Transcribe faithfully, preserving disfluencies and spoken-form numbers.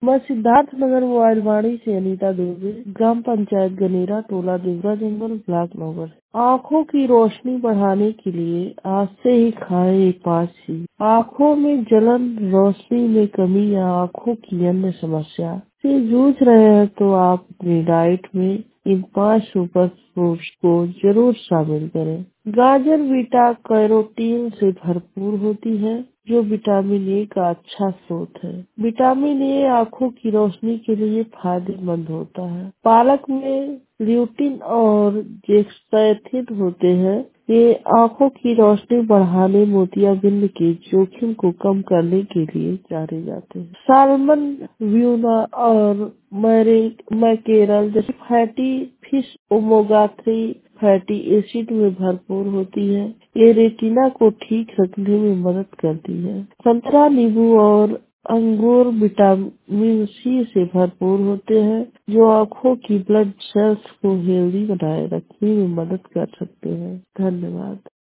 मैं सिद्धार्थ नगर मोबाइलवाड़ी से अनीता दुबे, ग्राम पंचायत गनेरा, टोला देवरा जंगल, ब्लॉक नौगढ़। आँखों की रोशनी बढ़ाने के लिए आज से ही खाएं ये पाँच चीज। आँखों में जलन, रोशनी में कमी या आँखों की अन्य समस्या से जूझ रहे हैं तो आप अपनी डाइट में इन पांच सुपर फ्रूट्स को जरूर शामिल करें। गाजर बीटा कैरोटीन से भरपूर होती है, जो विटामिन ए का अच्छा स्रोत है। विटामिन ए आँखों की रोशनी के लिए फायदेमंद होता है। पालक में ल्यूटिन और जेक्साइथिन होते हैं। ये आँखों की रोशनी बढ़ाने, मोतियाबिंद के जोखिम को कम करने के लिए जाने जाते हैं। सालमन, व्यूना और मैकेरल जैसे fatty fish omega three fatty acid में भरपूर होती है। ये रेटिना को ठीक रखने में मदद करती है। संतरा, नींबू और अंगूर विटामिन सी से भरपूर होते हैं, जो आँखों की ब्लड सेल्स को हेल्दी बनाए रखने में मदद कर सकते हैं। धन्यवाद।